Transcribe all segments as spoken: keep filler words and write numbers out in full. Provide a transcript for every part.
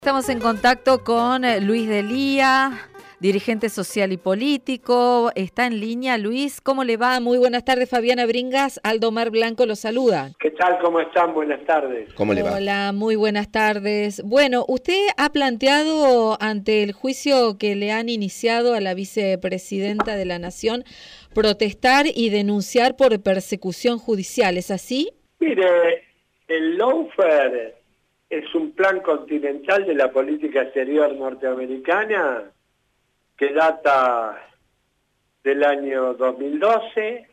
Estamos en contacto con Luis Delía, dirigente social y político. Está en línea. Luis, ¿cómo le va? Muy buenas tardes, Fabiana Bringas. Aldo Mar Blanco lo saluda. ¿Qué tal? ¿Cómo están? Buenas tardes. ¿Cómo le va? Hola, muy buenas tardes. Bueno, usted ha planteado ante el juicio que le han iniciado a la vicepresidenta de la Nación protestar y denunciar por persecución judicial, ¿es así? Mire, el lawfare es un plan continental de la política exterior norteamericana que data del año dos mil doce,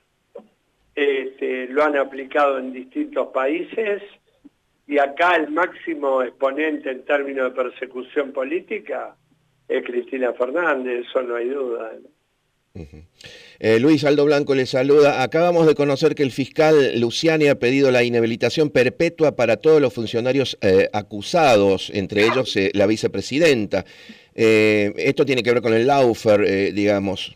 este, lo han aplicado en distintos países y acá el máximo exponente en términos de persecución política es Cristina Fernández, eso no hay duda, ¿no? Uh-huh. eh, Luis, Aldo Blanco le saluda. Acabamos de conocer que el fiscal Luciani ha pedido la inhabilitación perpetua para todos los funcionarios eh, acusados, entre ellos eh, la vicepresidenta. Eh, esto tiene que ver con el lawfare, eh, digamos.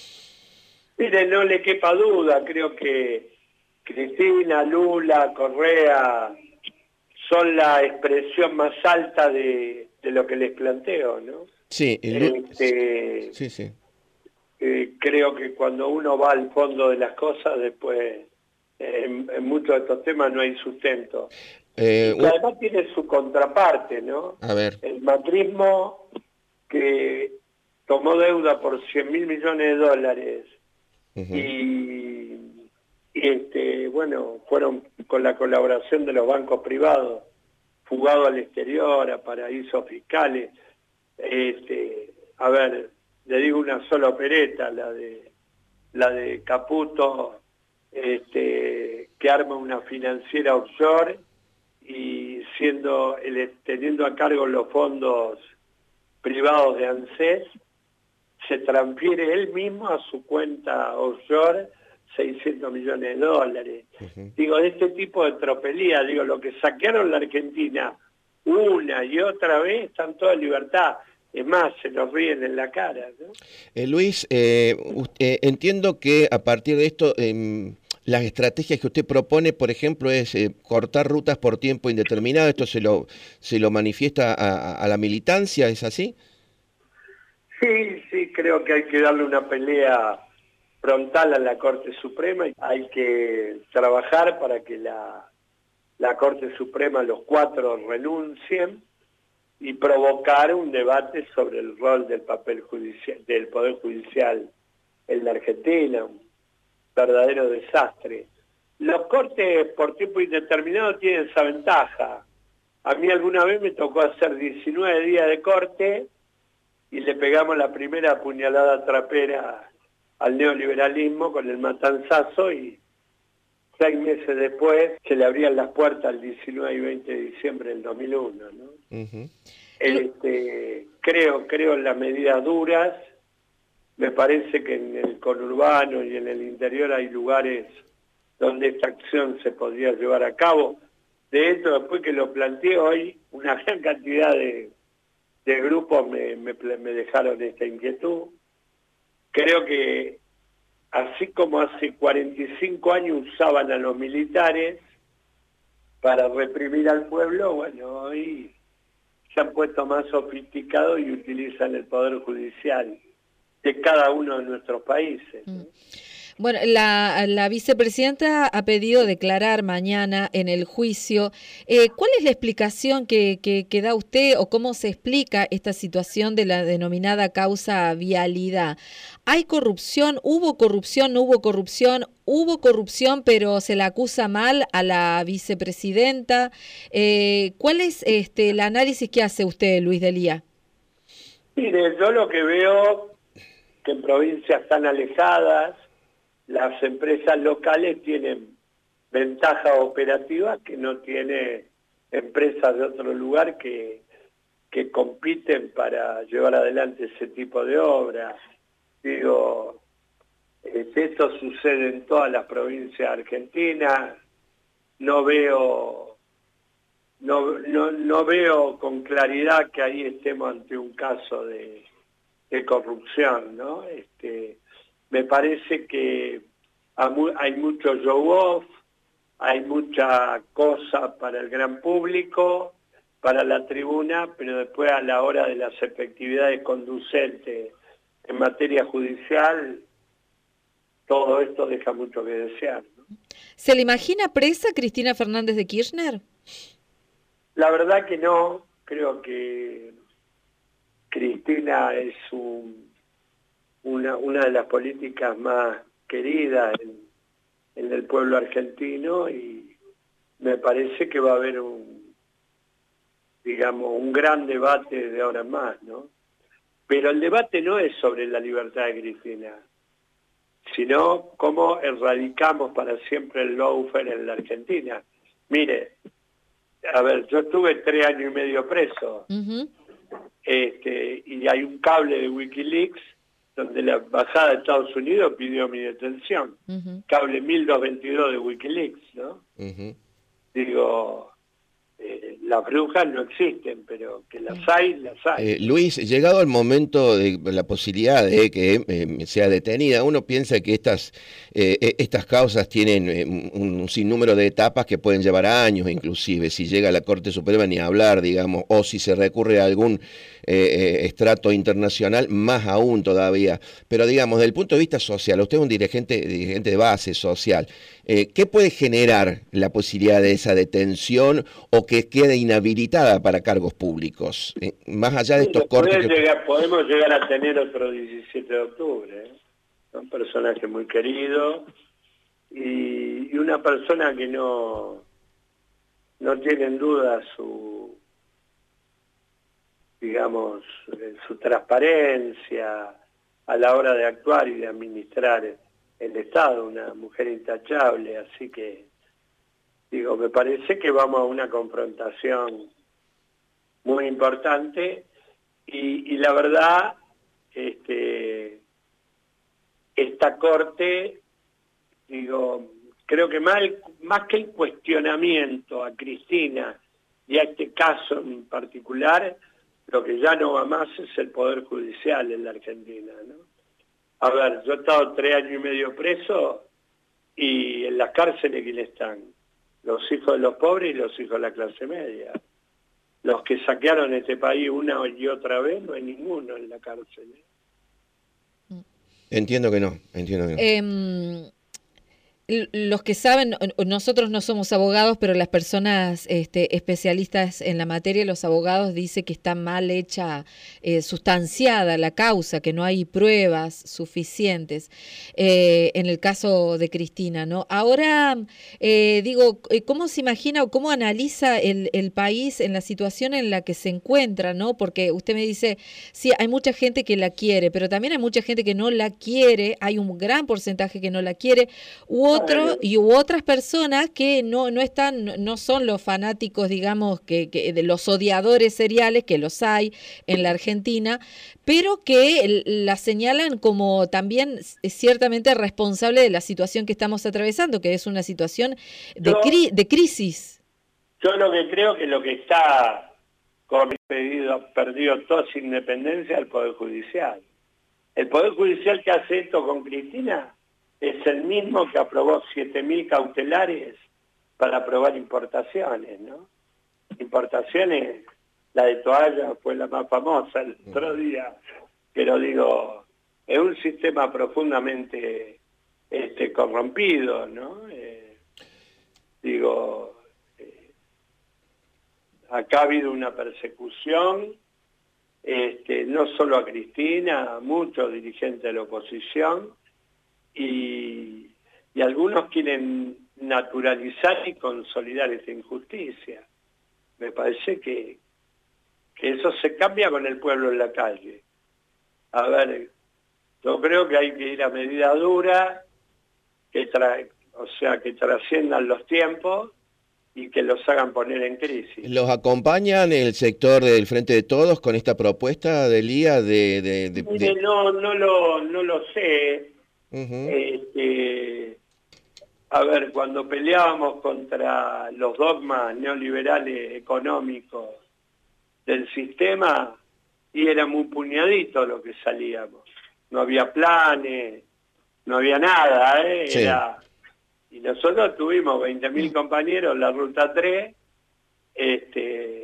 Mire, no le quepa duda, creo que Cristina, Lula, Correa son la expresión más alta de, de lo que les planteo, ¿no? Sí, el... este, sí, sí. Eh, creo que cuando uno va al fondo de las cosas, después eh, en, en muchos de estos temas no hay sustento. Eh, y además tiene su contraparte, ¿no? A ver. El macrismo que tomó deuda por cien mil millones de dólares uh-huh. y, y este, bueno, fueron con la colaboración de los bancos privados, fugados al exterior, a paraísos fiscales. Este, a ver, le digo una sola opereta, la de la de Caputo, este, que arma una financiera offshore y siendo el, teniendo a cargo los fondos privados de ANSES, se transfiere él mismo a su cuenta offshore seiscientos millones de dólares. Uh-huh. Digo, de este tipo de tropelía, digo, lo que saquearon la Argentina una y otra vez, están toda en libertad. Es más, se nos ríen en la cara, ¿no? Eh, Luis, eh, usted, entiendo que a partir de esto, eh, las estrategias que usted propone, por ejemplo, es eh, cortar rutas por tiempo indeterminado. ¿Esto se lo, se lo manifiesta a, a la militancia? ¿Es así? Sí, sí, creo que hay que darle una pelea frontal a la Corte Suprema. Hay que trabajar para que la, la Corte Suprema, los cuatro, renuncien y provocar un debate sobre el rol del papel judicial, del Poder Judicial en la Argentina, un verdadero desastre. Los cortes por tiempo indeterminado tienen esa ventaja. A mí alguna vez me tocó hacer diecinueve días de corte y le pegamos la primera puñalada trapera al neoliberalismo con el matanzazo y seis meses después se le abrían las puertas el diecinueve y veinte de diciembre del dos mil uno, ¿no? Uh-huh. Este, creo, creo en las medidas duras. Me parece que en el conurbano y en el interior hay lugares donde esta acción se podría llevar a cabo. De hecho, después que lo planteé hoy, una gran cantidad de, de grupos me, me, me dejaron esta inquietud. Creo que así como hace cuarenta y cinco años usaban a los militares para reprimir al pueblo, bueno, hoy se han puesto más sofisticados y utilizan el Poder Judicial de cada uno de nuestros países, ¿no? Bueno, la, la vicepresidenta ha pedido declarar mañana en el juicio. Eh, ¿Cuál es la explicación que, que, que da usted o cómo se explica esta situación de la denominada causa vialidad? ¿Hay corrupción? ¿Hubo corrupción? ¿No hubo corrupción? ¿Hubo corrupción pero se la acusa mal a la vicepresidenta? Eh, ¿Cuál es este, el análisis que hace usted, Luis Delía? Mire, yo lo que veo que en provincias tan alejadas las empresas locales tienen ventajas operativas que no tiene empresas de otro lugar que, que compiten para llevar adelante ese tipo de obras. Digo, esto sucede en todas las provincias argentinas. No veo, no, no, no veo con claridad que ahí estemos ante un caso de, de corrupción, ¿no? Este, me parece que hay mucho show off, hay mucha cosa para el gran público para la tribuna, pero después a la hora de las efectividades conducentes en materia judicial, todo esto deja mucho que desear, ¿no? ¿Se le imagina presa Cristina Fernández de Kirchner? La verdad que no, creo que Cristina es un, una, una de las políticas más queridas en, en el pueblo argentino y me parece que va a haber un, digamos, un gran debate de ahora en más, ¿no? Pero el debate no es sobre la libertad de Cristina, sino cómo erradicamos para siempre el lawfare en la Argentina. Mire, a ver, yo estuve tres años y medio preso, uh-huh. este, y hay un cable de Wikileaks donde la embajada de Estados Unidos pidió mi detención. Uh-huh. Cable mil doscientos veintidós de Wikileaks, ¿no? Uh-huh. Digo, eh, las brujas no existen, pero que las hay, las hay. Eh, Luis, llegado el momento de la posibilidad de que eh, sea detenida, uno piensa que estas, eh, estas causas tienen eh, un, un sinnúmero de etapas que pueden llevar años, inclusive, si llega a la Corte Suprema ni hablar, digamos, o si se recurre a algún eh, estrato internacional, más aún todavía. Pero, digamos, desde el punto de vista social, usted es un dirigente, dirigente de base social, eh, ¿qué puede generar la posibilidad de esa detención o que quede inhabilitada para cargos públicos? Eh, más allá de estos sí, cortes... Que... Llegar, podemos llegar a tener otro diecisiete de octubre, ¿eh? Son personajes muy queridos y, y una persona que no, no tiene en duda su, digamos, su transparencia a la hora de actuar y de administrar el Estado, una mujer intachable, así que, digo, me parece que vamos a una confrontación muy importante y, y la verdad, este, esta corte, digo, creo que más, más que el cuestionamiento a Cristina y a este caso en particular, lo que ya no va más es el Poder Judicial en la Argentina, ¿no? A ver, yo he estado tres años y medio preso y en las cárceles, ¿quiénes están? Los hijos de los pobres y los hijos de la clase media. Los que saquearon este país una y otra vez, no hay ninguno en la cárcel. Entiendo que no, entiendo que no. Eh, los que saben, nosotros no somos abogados, pero las personas este, especialistas en la materia, los abogados, dicen que está mal hecha, eh, sustanciada la causa, que no hay pruebas suficientes eh, en el caso de Cristina, ¿no? Ahora, eh, digo, ¿cómo se imagina o cómo analiza el, el país en la situación en la que se encuentra, ¿no? Porque usted me dice, sí, hay mucha gente que la quiere, pero también hay mucha gente que no la quiere, hay un gran porcentaje que no la quiere, u otro y hubo otras personas que no no están no son los fanáticos, digamos, que, que de los odiadores seriales, que los hay en la Argentina, pero que la señalan como también ciertamente responsable de la situación que estamos atravesando, que es una situación de, yo, cri de crisis. Yo lo que creo que lo que está perdido, perdido toda su independencia es el Poder Judicial. El Poder Judicial que hace esto con Cristina es el mismo que aprobó siete mil cautelares para aprobar importaciones, ¿no? Importaciones, la de toalla fue la más famosa el otro día, pero digo, es un sistema profundamente este, corrompido, ¿no? Eh, digo, eh, acá ha habido una persecución, este, no solo a Cristina, a muchos dirigentes de la oposición, Y, y algunos quieren naturalizar y consolidar esta injusticia. Me parece que, que eso se cambia con el pueblo en la calle. A ver, yo creo que hay que ir a medida dura, que tra o sea, que trasciendan los tiempos y que los hagan poner en crisis. ¿Los acompañan el sector del Frente de Todos con esta propuesta del I A de...? de, de, Mire, de... No, no, lo, no lo sé. Uh-huh. este, a ver, cuando peleábamos contra los dogmas neoliberales económicos del sistema, y era muy puñadito lo que salíamos. No había planes, no había nada, ¿eh? Sí. Era, y nosotros tuvimos veinte mil compañeros en la Ruta tres, este,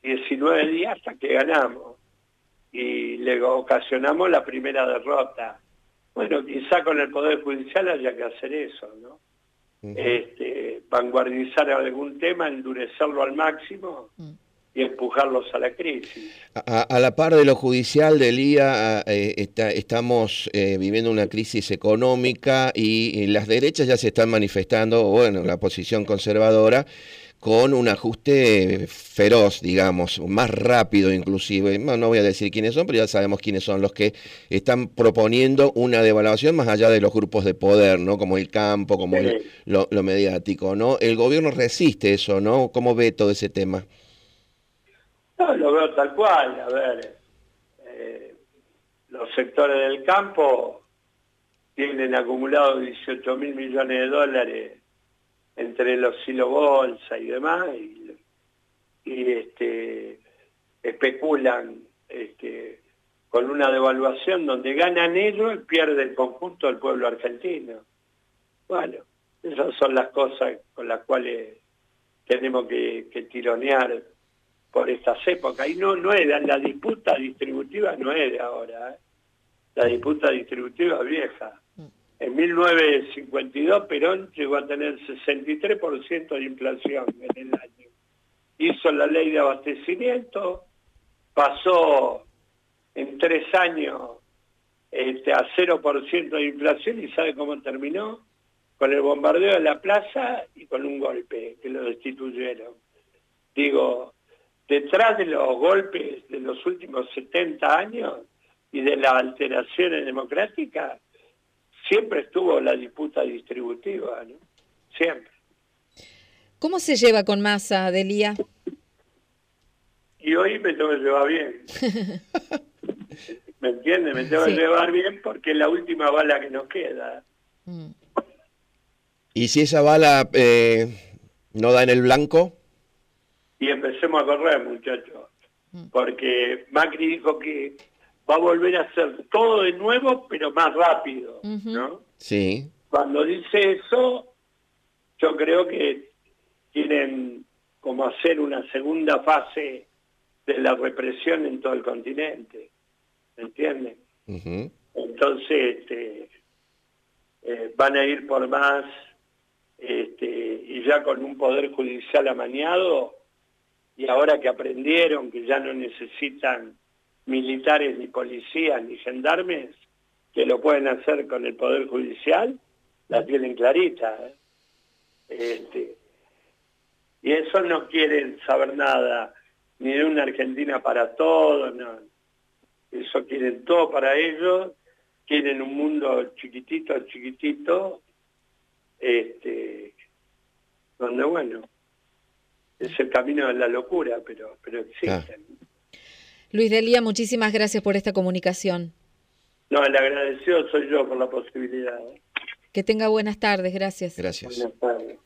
diecinueve días hasta que ganamos y le ocasionamos la primera derrota. Bueno, quizá con el Poder Judicial haya que hacer eso, ¿no? Uh-huh. Este, vanguardizar algún tema, endurecerlo al máximo uh-huh. y empujarlos a la crisis. A, a la par de lo judicial, Delía, eh, está, estamos eh, viviendo una crisis económica y, y las derechas ya se están manifestando, bueno, la posición conservadora, con un ajuste feroz, digamos, más rápido inclusive. No, no voy a decir quiénes son, pero ya sabemos quiénes son los que están proponiendo una devaluación más allá de los grupos de poder, ¿no? Como el campo, como sí. el, lo, lo mediático, ¿no? El gobierno resiste eso, ¿no? ¿Cómo ve todo ese tema? No, lo veo tal cual. A ver, eh, los sectores del campo tienen acumulados dieciocho mil millones de dólares entre los hilo bolsa y demás, y, y este, especulan este, con una devaluación donde ganan ellos y pierde el conjunto del pueblo argentino. Bueno, esas son las cosas con las cuales tenemos que, que tironear por estas épocas. Y no, no era, la disputa distributiva no es de ahora, ¿eh? La disputa distributiva es vieja. En mil novecientos cincuenta y dos Perón llegó a tener sesenta y tres por ciento de inflación en el año. Hizo la ley de abastecimiento, pasó en tres años este, a cero por ciento de inflación y ¿sabe cómo terminó? Con el bombardeo de la plaza y con un golpe que lo destituyeron. Digo, detrás de los golpes de los últimos setenta años y de las alteraciones democráticas, siempre estuvo la disputa distributiva, ¿no? Siempre. ¿Cómo se lleva con Massa, Delía? Y hoy me tengo que llevar bien. ¿Me entiendes? Me tengo sí. que llevar bien porque es la última bala que nos queda. Mm. ¿Y si esa bala eh, no da en el blanco? Y empecemos a correr, muchachos. Mm. Porque Macri dijo que va a volver a hacer todo de nuevo, pero más rápido, uh-huh. ¿no? Sí. Cuando dice eso, yo creo que quieren como hacer una segunda fase de la represión en todo el continente, ¿me entienden? Uh-huh. Entonces, este, eh, van a ir por más, este, y ya con un poder judicial amañado, y ahora que aprendieron que ya no necesitan militares, ni policías, ni gendarmes, que lo pueden hacer con el Poder Judicial, la tienen clarita. ¿eh? Este, y eso no quieren saber nada, ni de una Argentina para todos, no. Eso quieren todo para ellos, quieren un mundo chiquitito, chiquitito, este, donde, bueno, es el camino de la locura, pero, pero existen. Ah. Luis Delía, muchísimas gracias por esta comunicación. No, el agradecido soy yo por la posibilidad. Que tenga buenas tardes, gracias. Gracias. Buenas tardes.